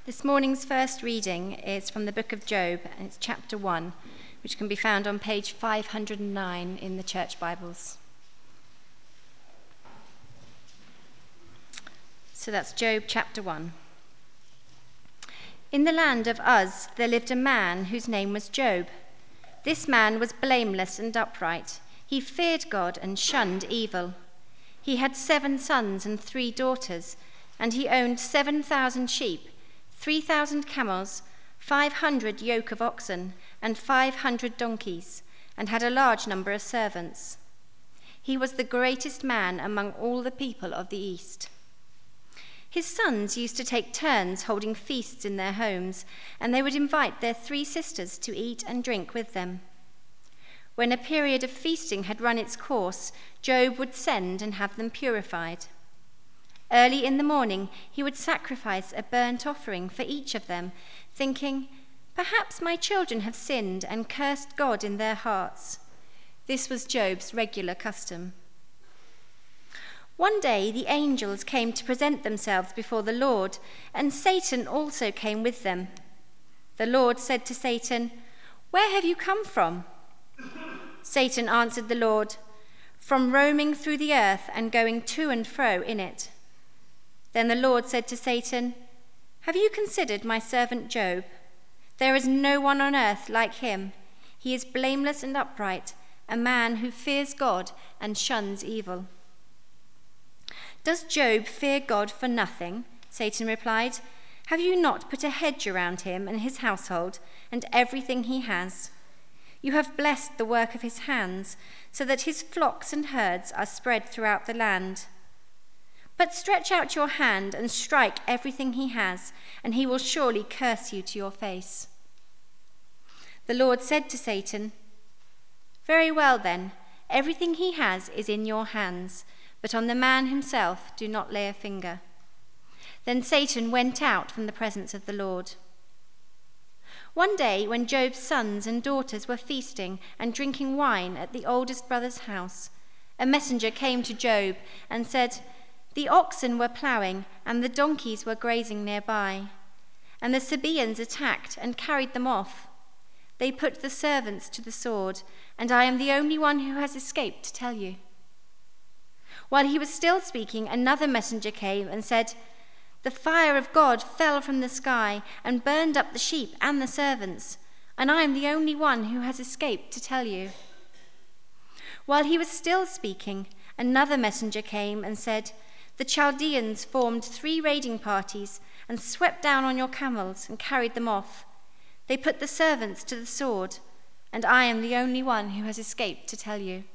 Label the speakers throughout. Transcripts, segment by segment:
Speaker 1: This morning's first reading is from the book of Job, and it's chapter 1, which can be found on page 509 in the church Bibles. So that's Job chapter 1. In the land of Uz there lived a man whose name was Job. This man was blameless and upright. He feared God and shunned evil. He had 7 sons and 3 daughters, and he owned 7,000 sheep, 3,000 camels, 500 yoke of oxen, and 500 donkeys, and had a large number of servants. He was the greatest man among all the people of the East. His sons used to take turns holding feasts in their homes, and they would invite their 3 sisters to eat and drink with them. When a period of feasting had run its course, Job would send and have them purified. Early in the morning, he would sacrifice a burnt offering for each of them, thinking, "Perhaps my children have sinned and cursed God in their hearts." This was Job's regular custom. One day, the angels came to present themselves before the Lord, and Satan also came with them. The Lord said to Satan, "Where have you come from?" Satan answered the Lord, "From roaming through the earth and going to and fro in it." Then the Lord said to Satan, "Have you considered my servant Job? There is no one on earth like him. He is blameless and upright, a man who fears God and shuns evil." "Does Job fear God for nothing?" Satan replied. "Have you not put a hedge around him and his household and everything he has? You have blessed the work of his hands, so that his flocks and herds are spread throughout the land. But stretch out your hand and strike everything he has, and he will surely curse you to your face." The Lord said to Satan, "Very well then, everything he has is in your hands, but on the man himself do not lay a finger." Then Satan went out from the presence of the Lord. One day, when Job's sons and daughters were feasting and drinking wine at the oldest brother's house, a messenger came to Job and said, "The oxen were ploughing and the donkeys were grazing nearby, and the Sabaeans attacked and carried them off. They put the servants to the sword, and I am the only one who has escaped to tell you." While he was still speaking, another messenger came and said, "The fire of God fell from the sky and burned up the sheep and the servants, and I am the only one who has escaped to tell you." While he was still speaking, another messenger came and said, "The Chaldeans formed 3 raiding parties and swept down on your camels and carried them off. They put the servants to the sword, and I am the only one who has escaped to tell you."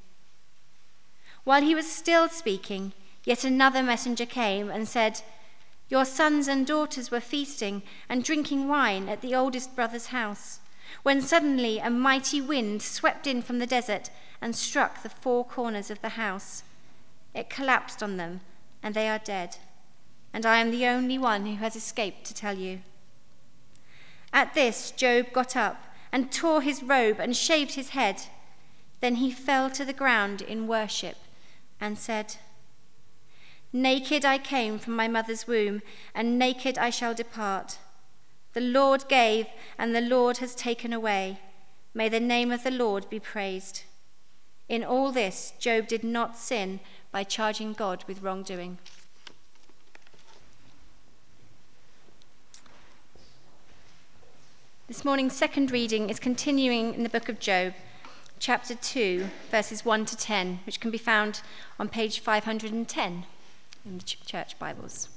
Speaker 1: While he was still speaking, yet another messenger came and said, "Your sons and daughters were feasting and drinking wine at the oldest brother's house, when suddenly a mighty wind swept in from the desert and struck the 4 corners of the house. It collapsed on them, and they are dead, and I am the only one who has escaped to tell you." At this, Job got up and tore his robe and shaved his head. Then he fell to the ground in worship and said, "Naked I came from my mother's womb, and naked I shall depart. The Lord gave, and the Lord has taken away. May the name of the Lord be praised." In all this, Job did not sin by charging God with wrongdoing. This morning's second reading is continuing in the book of Job, chapter 2, verses 1 to 10, which can be found on page 510 in the church Bibles.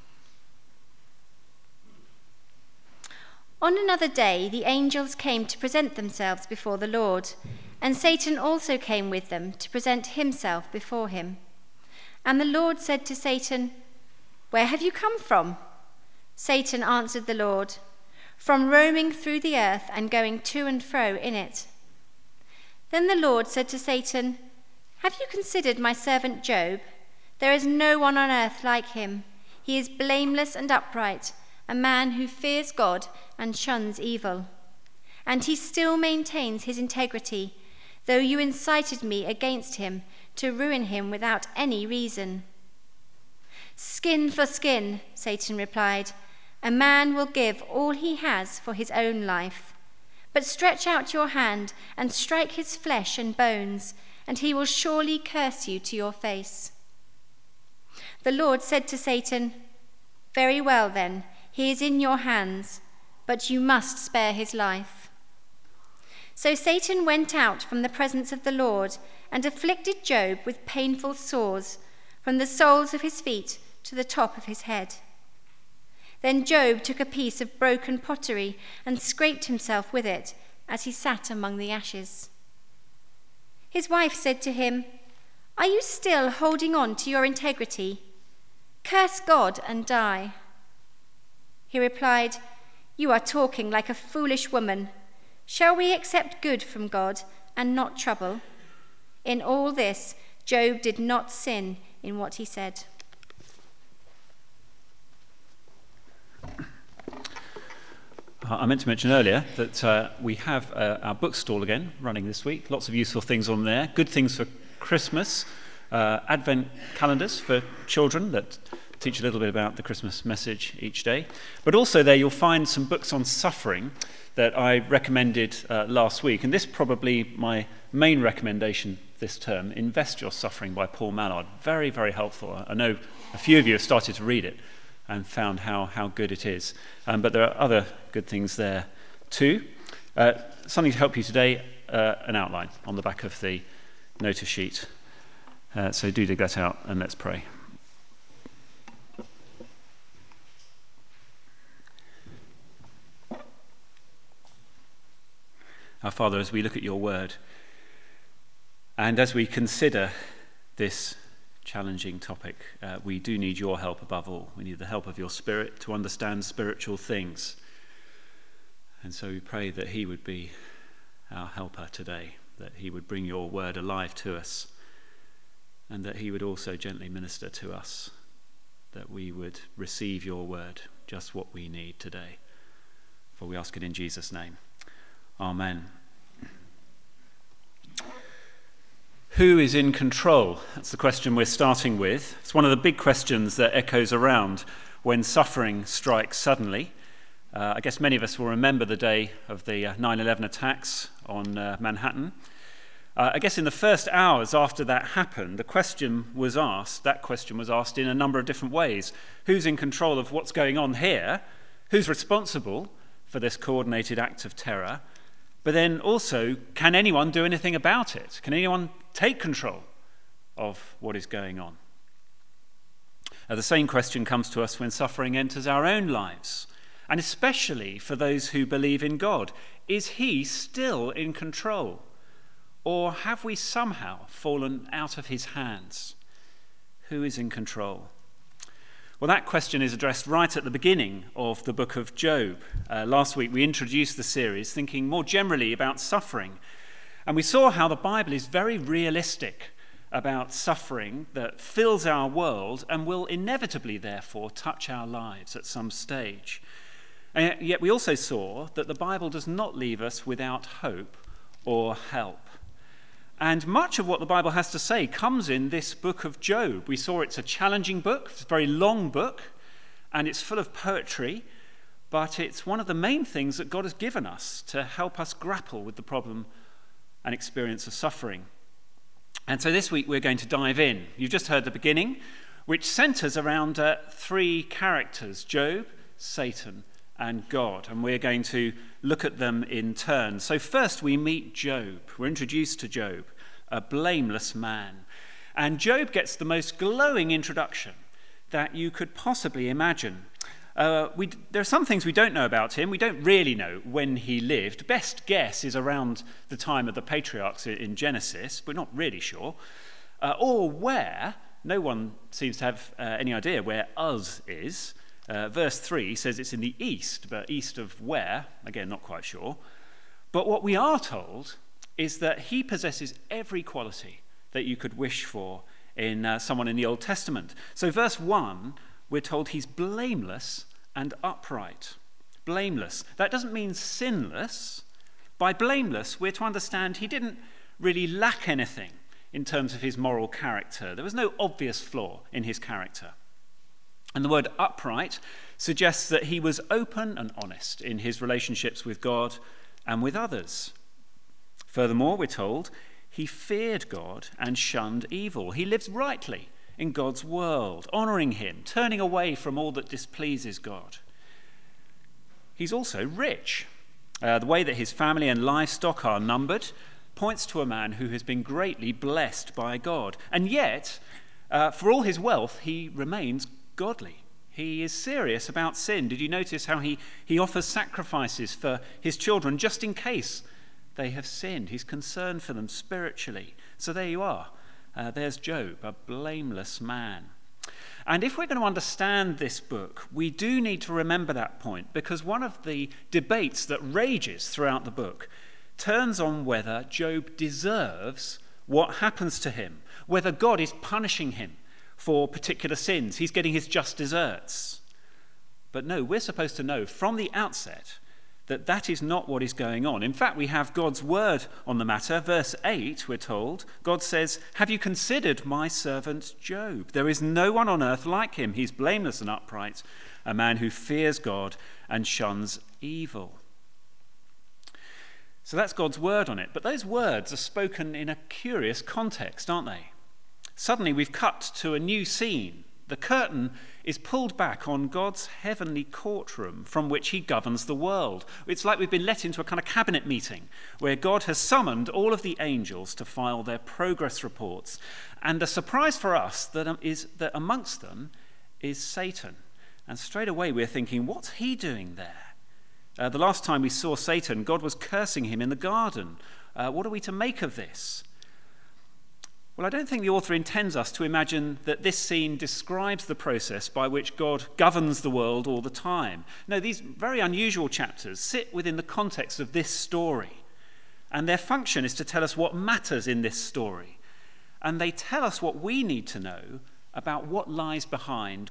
Speaker 1: On another day, the angels came to present themselves before the Lord, and Satan also came with them to present himself before him. And the Lord said to Satan, "Where have you come from?" Satan answered the Lord, "From roaming through the earth and going to and fro in it." Then the Lord said to Satan, "Have you considered my servant Job? There is no one on earth like him. He is blameless and upright, a man who fears God and shuns evil. And he still maintains his integrity, though you incited me against him to ruin him without any reason." "Skin for skin," Satan replied, A man will give all he has for his own life. But stretch out your hand and strike his flesh and bones, and he will surely curse you to your face." The Lord said to Satan, "Very well then, he is in your hands, but you must spare his life." So Satan went out from the presence of the Lord and afflicted Job with painful sores, from the soles of his feet to the top of his head. Then Job took a piece of broken pottery and scraped himself with it as he sat among the ashes. His wife said to him, "Are you still holding on to your integrity? Curse God and die." He replied, "You are talking like a foolish woman. Shall we accept good from God and not trouble?" In all this, Job did not sin in what he said.
Speaker 2: I meant to mention earlier that we have our bookstall again running this week. Lots of useful things on there. Good things for Christmas. Advent calendars for children that teach a little bit about the Christmas message each day. But also there you'll find some books on suffering that I recommended last week. And this is probably my main recommendation this term, Invest Your Suffering by Paul Mallard. Very, very helpful. I know a few of you have started to read it and found how good it is. But there are other good things there too. Something to help you today, an outline on the back of the notice sheet. So do dig that out and let's pray. Our Father, as we look at your word and as we consider this challenging topic, we do need your help above all. We need the help of your Spirit to understand spiritual things. And so we pray that he would be our helper today, that he would bring your word alive to us, and that he would also gently minister to us, that we would receive your word, just what we need today. For we ask it in Jesus' name. Amen. Who is in control? That's the question we're starting with. It's one of the big questions that echoes around when suffering strikes suddenly. I guess many of us will remember the day of the 9/11 attacks on Manhattan. I guess in the first hours after that happened, that question was asked in a number of different ways. Who's in control of what's going on here? Who's responsible for this coordinated act of terror? But then also, can anyone do anything about it? Can anyone take control of what is going on? The same question comes to us when suffering enters our own lives, and especially for those who believe in God. Is he still in control? Or have we somehow fallen out of his hands? Who is in control? Well, that question is addressed right at the beginning of the book of Job. Last week we introduced the series thinking more generally about suffering. And we saw how the Bible is very realistic about suffering that fills our world and will inevitably, therefore, touch our lives at some stage. And yet we also saw that the Bible does not leave us without hope or help. And much of what the Bible has to say comes in this book of Job. We saw it's a challenging book, it's a very long book, and it's full of poetry, but it's one of the main things that God has given us to help us grapple with the problem and experience of suffering. And so this week we're going to dive in. You've just heard the beginning, which centers around three characters, Job, Satan, and God, and we're going to look at them in turn. So first we meet Job. We're introduced to Job, a blameless man. And Job gets the most glowing introduction that you could possibly imagine. There are some things we don't know about him. We don't really know when he lived. Best guess is around the time of the patriarchs in Genesis. We're not really sure. Or where. No one seems to have any idea where Uz is. Verse 3 says it's in the east, but east of where? Again, not quite sure. But what we are told is that he possesses every quality that you could wish for in someone in the Old Testament. So verse 1, we're told he's blameless and upright. Blameless. That doesn't mean sinless. By blameless, we're to understand he didn't really lack anything in terms of his moral character. There was no obvious flaw in his character. And the word upright suggests that he was open and honest in his relationships with God and with others. Furthermore, we're told, he feared God and shunned evil. He lived rightly in God's world, honouring him, turning away from all that displeases God. He's also rich. The way that his family and livestock are numbered points to a man who has been greatly blessed by God. And yet, for all his wealth, he remains godly. He is serious about sin. Did you notice how he offers sacrifices for his children just in case they have sinned? He's concerned for them spiritually. So there you are. There's Job, a blameless man. And if we're going to understand this book, we do need to remember that point, because one of the debates that rages throughout the book turns on whether Job deserves what happens to him, whether God is punishing him for particular sins. He's getting his just deserts. But no, we're supposed to know from the outset that that is not what is going on. In fact, we have God's word on the matter. Verse 8, we're told, God says, "Have you considered my servant Job? There is no one on earth like him. He's blameless and upright, a man who fears God and shuns evil." So that's God's word on it. But those words are spoken in a curious context, aren't they? Suddenly we've cut to a new scene. The curtain is pulled back on God's heavenly courtroom from which he governs the world. It's like we've been let into a kind of cabinet meeting where God has summoned all of the angels to file their progress reports. And the surprise for us is that amongst them is Satan. And straight away we're thinking, what's he doing there? The last time we saw Satan, God was cursing him in the garden. What are we to make of this? Well, I don't think the author intends us to imagine that this scene describes the process by which God governs the world all the time. No, these very unusual chapters sit within the context of this story, and their function is to tell us what matters in this story, and they tell us what we need to know about what lies behind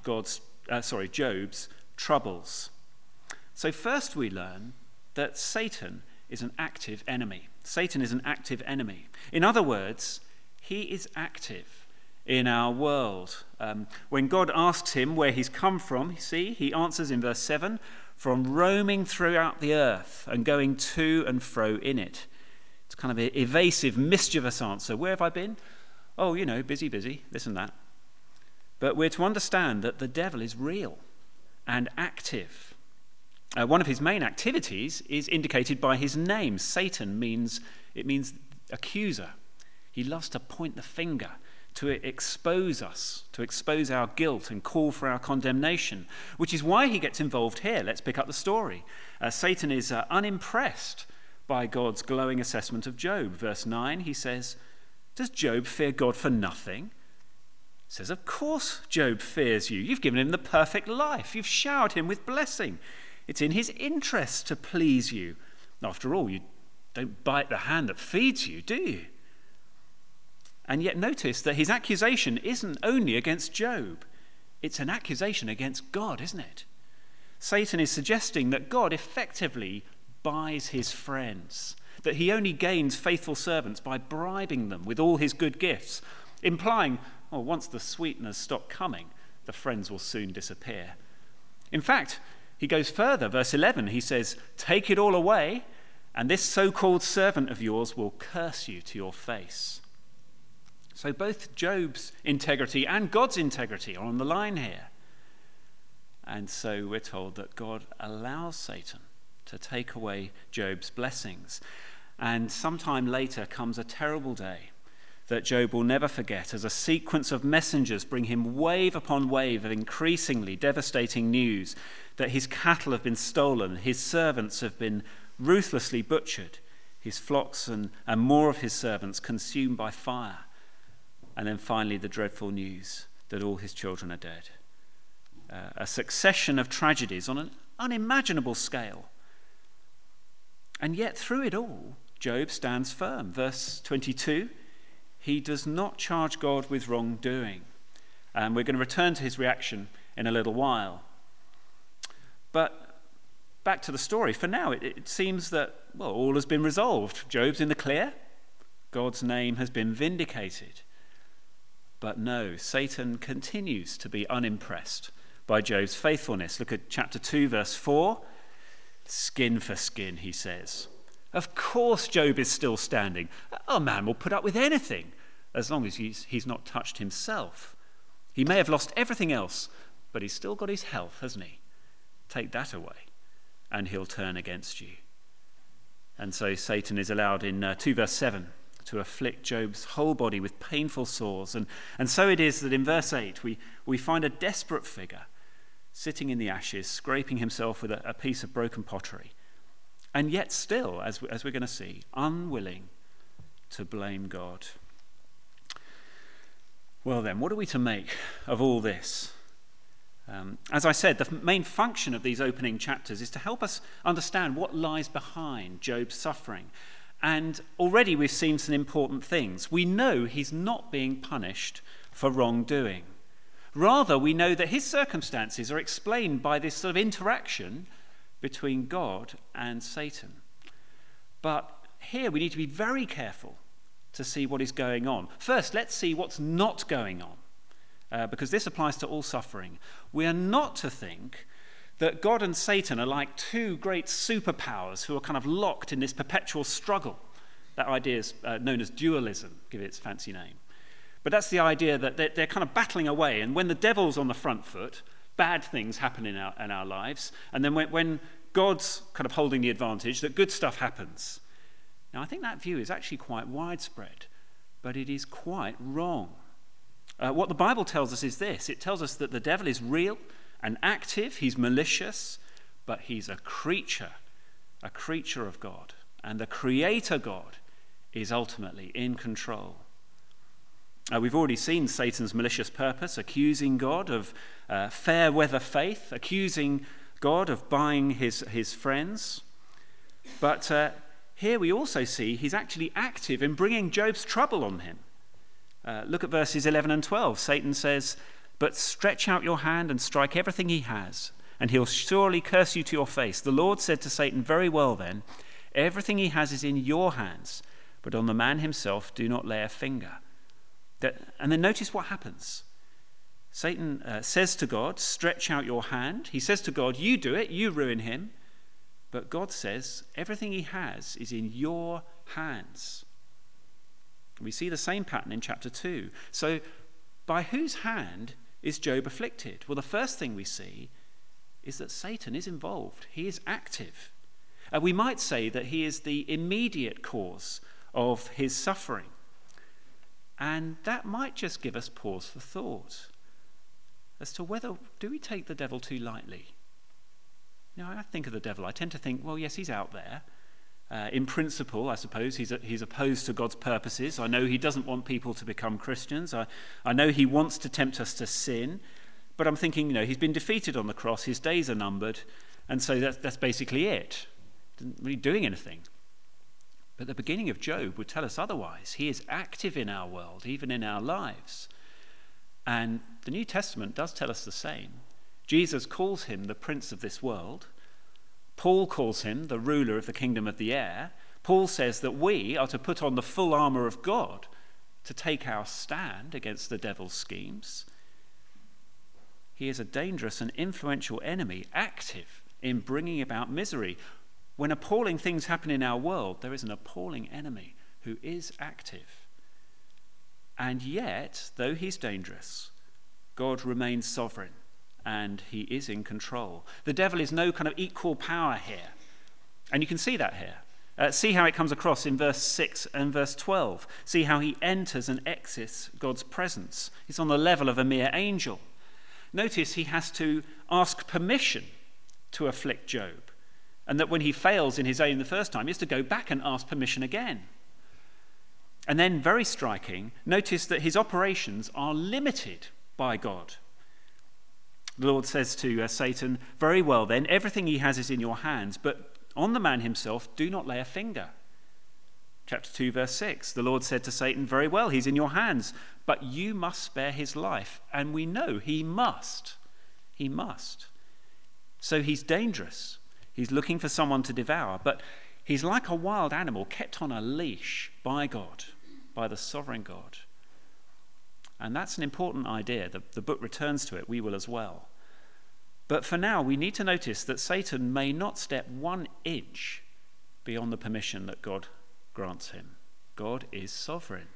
Speaker 2: Job's troubles. So first we learn that Satan is an active enemy. Satan is an active enemy. In other words, he is active in our world. When God asks him where he's come from, he answers in verse 7, from roaming throughout the earth and going to and fro in it. It's kind of an evasive, mischievous answer. Where have I been? Oh, busy, this and that. But we're to understand that the devil is real and active. One of his main activities is indicated by his name. Satan means accuser. He loves to point the finger, to expose us, to expose our guilt and call for our condemnation, which is why he gets involved here. Let's pick up the story. Satan is unimpressed by God's glowing assessment of Job. Verse 9, he says, "Does Job fear God for nothing?" He says, "Of course Job fears you. You've given him the perfect life. You've showered him with blessing. It's in his interest to please you. After all, you don't bite the hand that feeds you, do you?" And yet notice that his accusation isn't only against Job. It's an accusation against God, isn't it? Satan is suggesting that God effectively buys his friends, that he only gains faithful servants by bribing them with all his good gifts, implying, once the sweeteners stop coming, the friends will soon disappear. In fact, he goes further. Verse 11, he says, "Take it all away, and this so-called servant of yours will curse you to your face." So both Job's integrity and God's integrity are on the line here. And so we're told that God allows Satan to take away Job's blessings. And sometime later comes a terrible day that Job will never forget, as a sequence of messengers bring him wave upon wave of increasingly devastating news that his cattle have been stolen, his servants have been ruthlessly butchered, his flocks and more of his servants consumed by fire. And then finally the dreadful news that all his children are dead. A succession of tragedies on an unimaginable scale. And yet through it all, Job stands firm. Verse 22, he does not charge God with wrongdoing. And we're going to return to his reaction in a little while. But back to the story. For now, it seems that, all has been resolved. Job's in the clear. God's name has been vindicated. But no, Satan continues to be unimpressed by Job's faithfulness. Look at chapter 2, verse 4. Skin for skin, he says. Of course Job is still standing. A man will put up with anything as long as he's not touched himself. He may have lost everything else, but he's still got his health, hasn't he? Take that away, and he'll turn against you. And so Satan is allowed in 2 verse 7 to afflict Job's whole body with painful sores. And so it is that in verse 8 we find a desperate figure sitting in the ashes, scraping himself with a piece of broken pottery, and yet still, as we're going to see, unwilling to blame God. Well then, what are we to make of all this? As I said, the main function of these opening chapters is to help us understand what lies behind Job's suffering. And already we've seen some important things. We know he's not being punished for wrongdoing. Rather, we know that his circumstances are explained by this sort of interaction between God and Satan. But here we need to be very careful to see what is going on. First, let's see what's not going on, because this applies to all suffering. We are not to think that God and Satan are like two great superpowers who are kind of locked in this perpetual struggle. That idea is known as dualism, give it its fancy name. But that's the idea that they're kind of battling away, and when the devil's on the front foot, bad things happen in our lives, and then when God's kind of holding the advantage, that good stuff happens. Now, I think that view is actually quite widespread, but it is quite wrong. What the Bible tells us is this. It tells us that the devil is real and active, he's malicious, but he's a creature of God, and the Creator God is ultimately in control. We've already seen Satan's malicious purpose, accusing God of fair weather faith, accusing God of buying his friends. But here we also see he's actually active in bringing Job's trouble on him. Look at verses 11 and 12. Satan says, "But stretch out your hand and strike everything he has, and he'll surely curse you to your face. The Lord said to Satan, 'Very well then, everything he has is in your hands, but on the man himself do not lay a finger.'" And then notice what happens. Satan says to God, "Stretch out your hand." He says to God, "You do it, you ruin him." But God says, everything he has is in your hands. We see the same pattern in chapter 2. So by whose hand is Job afflicted? Well, the first thing we see is that Satan is involved. He is active. We might say that he is the immediate cause of his suffering. And that might just give us pause for thought as to whether, do we take the devil too lightly? You know, I think of the devil, I tend to think, well, yes, he's out there. In principle, I suppose, he's opposed to God's purposes. I know he doesn't want people to become Christians. I know he wants to tempt us to sin. But I'm thinking, he's been defeated on the cross. His days are numbered. And so that's basically it. Isn't really doing anything. But the beginning of Job would tell us otherwise. He is active in our world, even in our lives. And the New Testament does tell us the same. Jesus calls him the prince of this world. Paul calls him the ruler of the kingdom of the air. Paul says that we are to put on the full armor of God to take our stand against the devil's schemes. He is a dangerous and influential enemy, active in bringing about misery. When appalling things happen in our world, there is an appalling enemy who is active. And yet, though he's dangerous, God remains sovereign and he is in control. The devil is no kind of equal power here. And you can see that here. See how it comes across in verse 6 and verse 12. See how he enters and exits God's presence. He's on the level of a mere angel. Notice he has to ask permission to afflict Job. And that when he fails in his aim the first time, he has to go back and ask permission again. And then, very striking, notice that his operations are limited by God. The Lord says to Satan, "Very well then, everything he has is in your hands, but on the man himself do not lay a finger." Chapter 2, verse 6, the Lord said to Satan, "Very well, he's in your hands, but you must spare his life." And we know he must. He must. So he's dangerous. He's looking for someone to devour, but he's like a wild animal kept on a leash by God, by the sovereign God. And that's an important idea. The book returns to it. We will as well. But for now, we need to notice that Satan may not step 1 inch beyond the permission that God grants him. God is sovereign.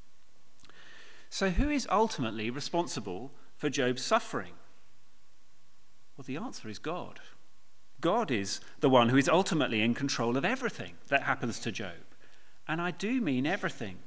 Speaker 2: So who is ultimately responsible for Job's suffering? Well, the answer is God. God is the one who is ultimately in control of everything that happens to Job. And I do mean everything.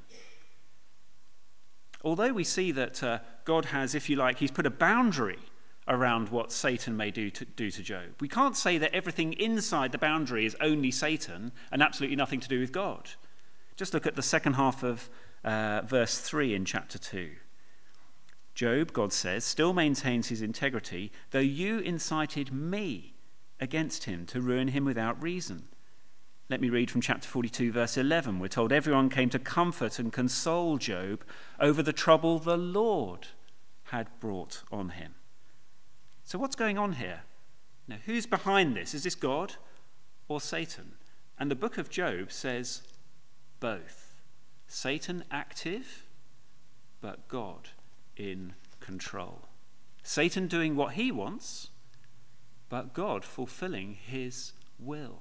Speaker 2: Although we see that God has, if you like, he's put a boundary around what Satan may do to Job. We can't say that everything inside the boundary is only Satan and absolutely nothing to do with God. Just look at the second half of verse 3 in chapter 2. Job, God says, still maintains his integrity, though you incited me against him to ruin him without reason. Let me read from chapter 42, verse 11. We're told everyone came to comfort and console Job over the trouble the Lord had brought on him. So what's going on here? Now, who's behind this? Is this God or Satan? And the book of Job says both. Satan active, but God in control. Satan doing what he wants, but God fulfilling his will.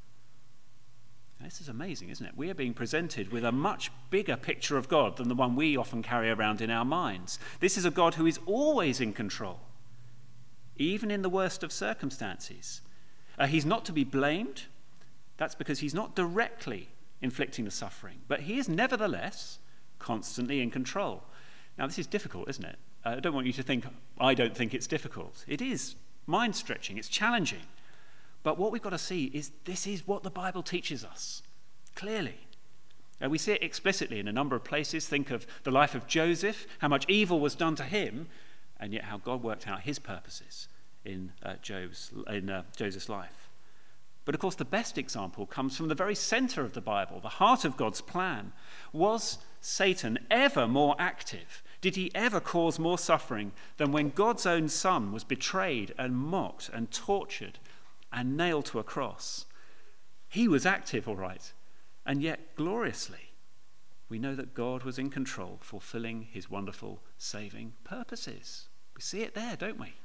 Speaker 2: Now, this is amazing, isn't it? We are being presented with a much bigger picture of God than the one we often carry around in our minds. This is a God who is always in control, even in the worst of circumstances. He's not to be blamed. That's because he's not directly inflicting the suffering, but he is nevertheless constantly in control. Now, this is difficult, isn't it? I don't want you to think I don't think it's difficult. It is mind-stretching, it's challenging. But what we've got to see is this is what the Bible teaches us, clearly. We see it explicitly in a number of places. Think of the life of Joseph, how much evil was done to him, and yet how God worked out his purposes in Joseph's life. But of course, the best example comes from the very center of the Bible, the heart of God's plan. Was Satan ever more active? Did he ever cause more suffering than when God's own son was betrayed and mocked and tortured and nailed to a cross? He was active, all right, and yet gloriously. We know that God was in control, fulfilling his wonderful saving purposes. We see it there, don't we?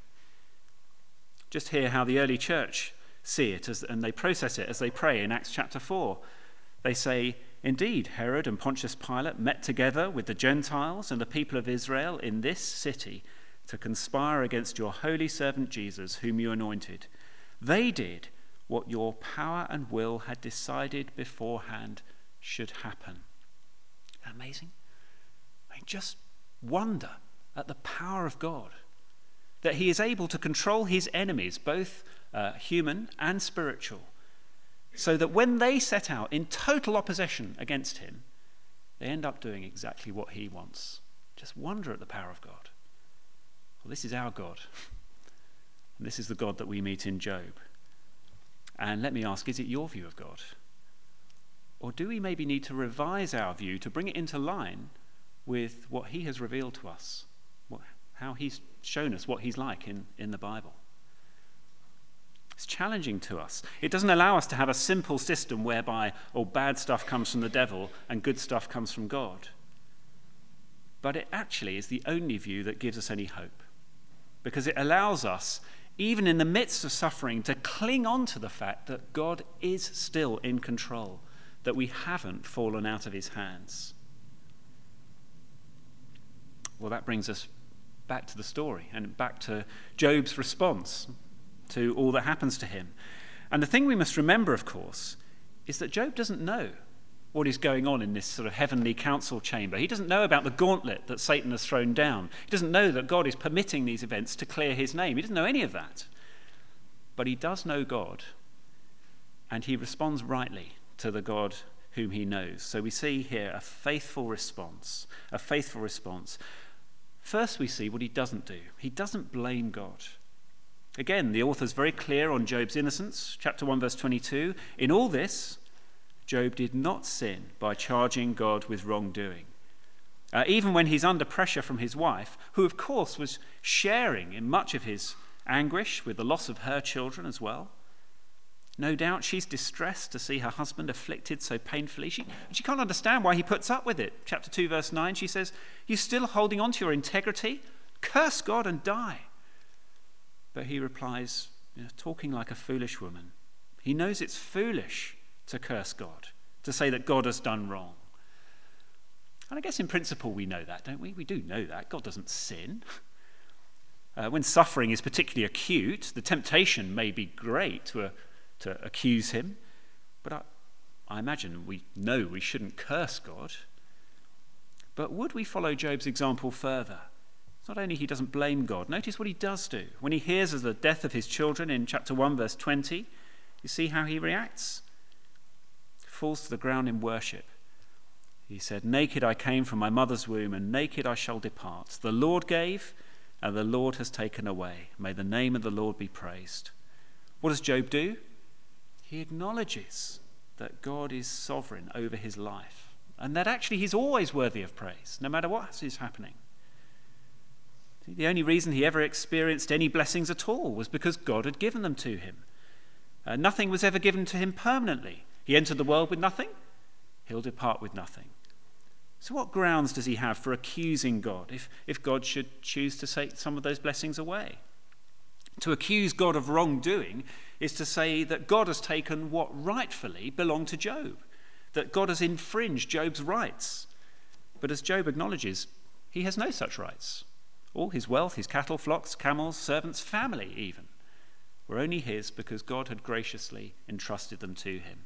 Speaker 2: Just hear how the early church see it and they process it as they pray in Acts chapter 4. They say, indeed, Herod and Pontius Pilate met together with the Gentiles and the people of Israel in this city to conspire against your holy servant Jesus, whom you anointed. They did what your power and will had decided beforehand should happen. Isn't that amazing? I mean, just wonder at the power of God, that he is able to control his enemies, both human and spiritual, so that when they set out in total opposition against him, they end up doing exactly what he wants. Just wonder at the power of God. Well, this is our God, and this is the God that we meet in Job. And let me ask, is it your view of God? Or do we maybe need to revise our view to bring it into line with what he has revealed to us, how he's shown us what he's like in the Bible? It's challenging to us. It doesn't allow us to have a simple system whereby all bad stuff comes from the devil and good stuff comes from God. But it actually is the only view that gives us any hope, because it allows us, even in the midst of suffering, to cling on to the fact that God is still in control, that we haven't fallen out of his hands. Well, that brings us back to the story and back to Job's response to all that happens to him. And the thing we must remember, of course, is that Job doesn't know what is going on in this sort of heavenly council chamber. He doesn't know about the gauntlet that Satan has thrown down. He doesn't know that God is permitting these events to clear his name. He doesn't know any of that. But he does know God, and he responds rightly to the God whom he knows. So we see here a faithful response, First, we see what he doesn't do. He doesn't blame God. Again, the author's very clear on Job's innocence. Chapter 1, verse 22. In all this, Job did not sin by charging God with wrongdoing. Even when he's under pressure from his wife, who of course was sharing in much of his anguish with the loss of her children as well. No doubt she's distressed to see her husband afflicted so painfully. She can't understand why he puts up with it. Chapter 2, verse 9, she says, "You still holding on to your integrity? Curse God and die." But he replies, talking like a foolish woman. He knows it's foolish to curse God, to say that God has done wrong. And I guess in principle we know that, don't we? We do know that. God doesn't sin. When suffering is particularly acute, the temptation may be great to accuse him. But I imagine we know we shouldn't curse God. But would we follow Job's example further? It's not only he doesn't blame God. Notice what he does do. When he hears of the death of his children in chapter 1, verse 20, you see how he reacts? He falls to the ground in worship. He said, "Naked I came from my mother's womb, and naked I shall depart. The Lord gave, and the Lord has taken away. May the name of the Lord be praised." What does Job do? He acknowledges that God is sovereign over his life, and that actually he's always worthy of praise, no matter what is happening. See, the only reason he ever experienced any blessings at all was because God had given them to him. Nothing was ever given to him permanently. He entered the world with nothing. He'll depart with nothing. So what grounds does he have for accusing God if God should choose to take some of those blessings away? To accuse God of wrongdoing is to say that God has taken what rightfully belonged to Job, that God has infringed Job's rights. But as Job acknowledges, he has no such rights. All his wealth, his cattle, flocks, camels, servants, family even, were only his because God had graciously entrusted them to him.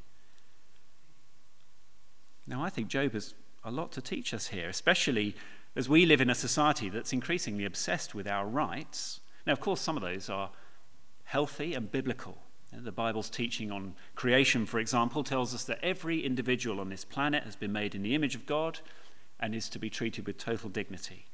Speaker 2: Now, I think Job has a lot to teach us here, especially as we live in a society that's increasingly obsessed with our rights. Now, of course, some of those are healthy and biblical. The Bible's teaching on creation, for example, tells us that every individual on this planet has been made in the image of God and is to be treated with total dignity.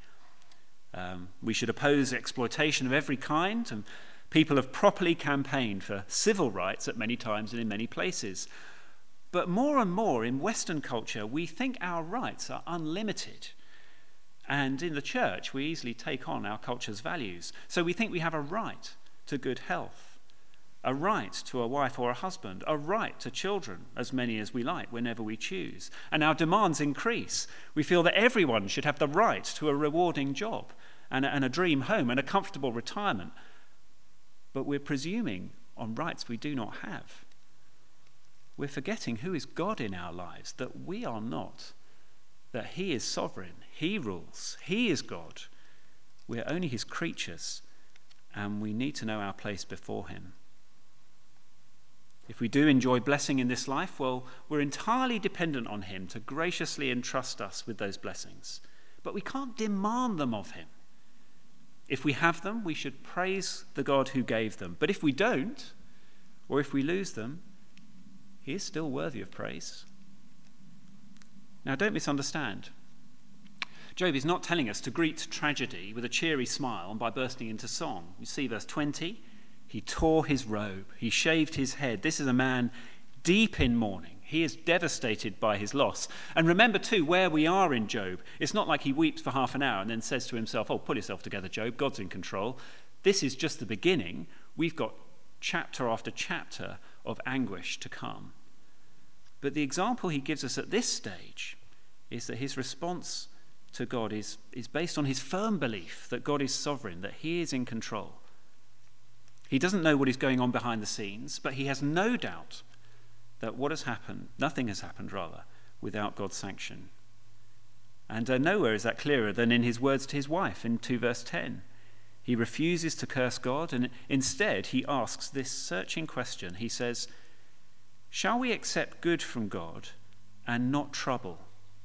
Speaker 2: We should oppose exploitation of every kind, and people have properly campaigned for civil rights at many times and in many places. But more and more in Western culture, we think our rights are unlimited. And in the church, we easily take on our culture's values. So we think we have a right to good health, a right to a wife or a husband, a right to children, as many as we like, whenever we choose. And our demands increase. We feel that everyone should have the right to a rewarding job and a dream home and a comfortable retirement. But we're presuming on rights we do not have. We're forgetting who is God in our lives, that we are not, that he is sovereign, he rules, he is God. We're only his creatures, and we need to know our place before him. If we do enjoy blessing in this life, well, we're entirely dependent on him to graciously entrust us with those blessings. But we can't demand them of him. If we have them, we should praise the God who gave them. But if we don't, or if we lose them, he is still worthy of praise. Now, don't misunderstand. Job is not telling us to greet tragedy with a cheery smile and by bursting into song. You see verse 20, he tore his robe, he shaved his head. This is a man deep in mourning. He is devastated by his loss. And remember too where we are in Job. It's not like he weeps for half an hour and then says to himself, "Oh, pull yourself together, Job, God's in control." This is just the beginning. We've got chapter after chapter of anguish to come. But the example he gives us at this stage is that his response to God is based on his firm belief that God is sovereign, that he is in control. He doesn't know what is going on behind the scenes, but he has no doubt that what has happened, nothing has happened rather, without God's sanction. And nowhere is that clearer than in his words to his wife in 2 verse 10. He refuses to curse God, and instead he asks this searching question. He says, "Shall we accept good from God and not trouble?"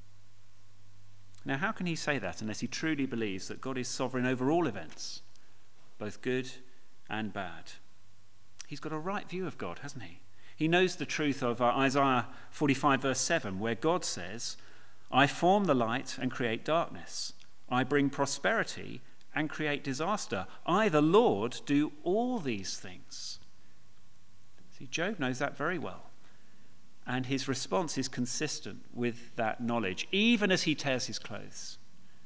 Speaker 2: Now, how can he say that unless he truly believes that God is sovereign over all events, both good and bad? He's got a right view of God, hasn't he? He knows the truth of Isaiah 45 verse 7, where God says, "I form the light and create darkness. I bring prosperity and create disaster. I, the Lord, do all these things." See, Job knows that very well. And his response is consistent with that knowledge, even as he tears his clothes.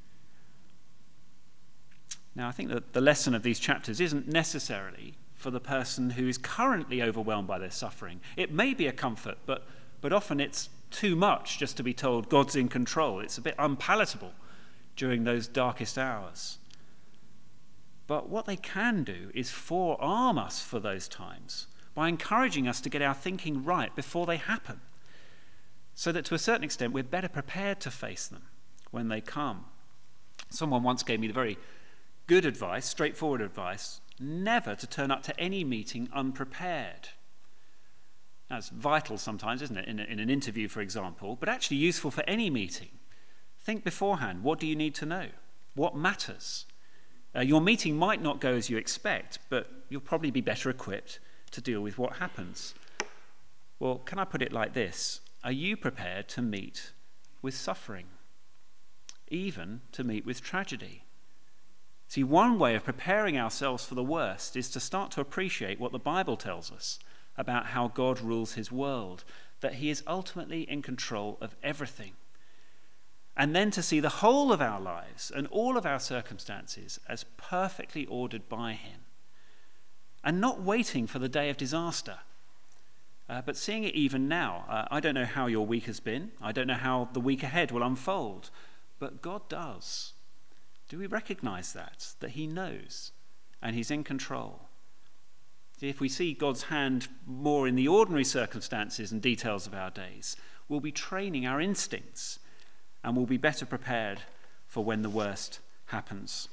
Speaker 2: Now, I think that the lesson of these chapters isn't necessarily for the person who is currently overwhelmed by their suffering. It may be a comfort, but often it's too much just to be told God's in control. It's a bit unpalatable during those darkest hours. But what they can do is forearm us for those times by encouraging us to get our thinking right before they happen, so that to a certain extent we're better prepared to face them when they come. Someone once gave me the very good advice, straightforward advice, never to turn up to any meeting unprepared. That's vital sometimes, isn't it, in an interview, for example, but actually useful for any meeting. Think beforehand, what do you need to know? What matters? Your meeting might not go as you expect, but you'll probably be better equipped to deal with what happens. Well, can I put it like this? Are you prepared to meet with suffering? Even to meet with tragedy? See, one way of preparing ourselves for the worst is to start to appreciate what the Bible tells us about how God rules his world, that he is ultimately in control of everything. And then to see the whole of our lives and all of our circumstances as perfectly ordered by him. And not waiting for the day of disaster, but seeing it even now. I don't know how your week has been. I don't know how the week ahead will unfold. But God does. Do we recognize that he knows and he's in control? If we see God's hand more in the ordinary circumstances and details of our days, we'll be training our instincts and we'll be better prepared for when the worst happens.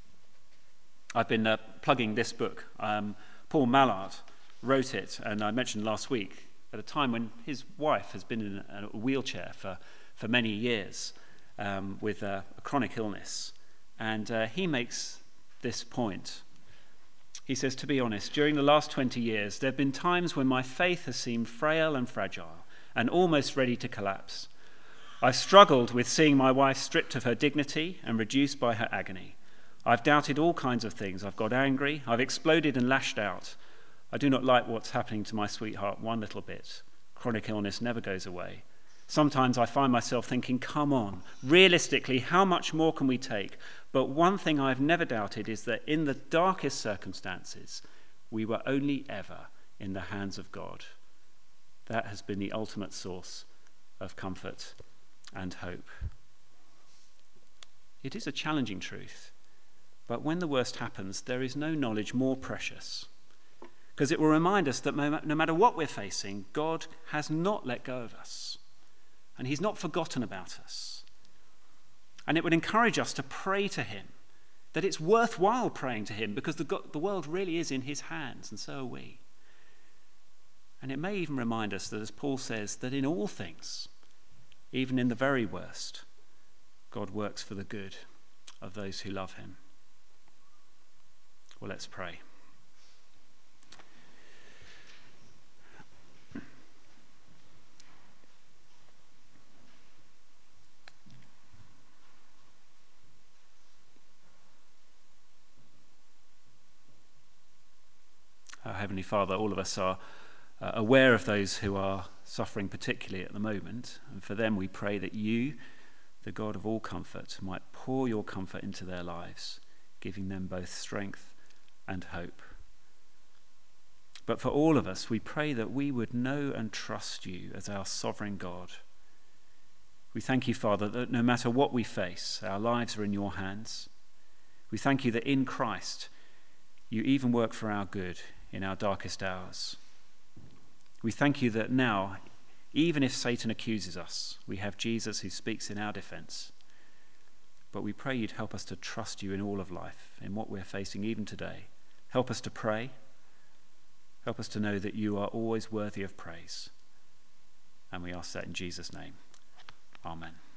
Speaker 2: I've been plugging this book. Paul Mallard wrote it, and I mentioned last week, at a time when his wife has been in a wheelchair for many years with a chronic illness. And he makes this point. He says, to be honest, during the last 20 years, there have been times when my faith has seemed frail and fragile and almost ready to collapse. I've struggled with seeing my wife stripped of her dignity and reduced by her agony. I've doubted all kinds of things. I've got angry. I've exploded and lashed out. I do not like what's happening to my sweetheart one little bit. Chronic illness never goes away. Sometimes I find myself thinking, come on, realistically, how much more can we take? But one thing I've never doubted is that in the darkest circumstances, we were only ever in the hands of God. That has been the ultimate source of comfort and hope. It is a challenging truth, but when the worst happens, there is no knowledge more precious, because it will remind us that no matter what we're facing, God has not let go of us. And he's not forgotten about us. And it would encourage us to pray to him, that it's worthwhile praying to him because the world really is in his hands, and so are we. And it may even remind us that, as Paul says, that in all things, even in the very worst, God works for the good of those who love him. Well, let's pray. Heavenly Father, all of us are aware of those who are suffering particularly at the moment, and for them we pray that you, the God of all comfort, might pour your comfort into their lives, giving them both strength and hope. But for all of us, we pray that we would know and trust you as our sovereign God. We thank you, Father, that no matter what we face, our lives are in your hands. We thank you that in Christ, you even work for our good in our darkest hours. We thank you that now, even if Satan accuses us, we have Jesus who speaks in our defense. But we pray you'd help us to trust you in all of life, in what we're facing even today. Help us to pray. Help us to know that you are always worthy of praise. And we ask that in Jesus' name. Amen.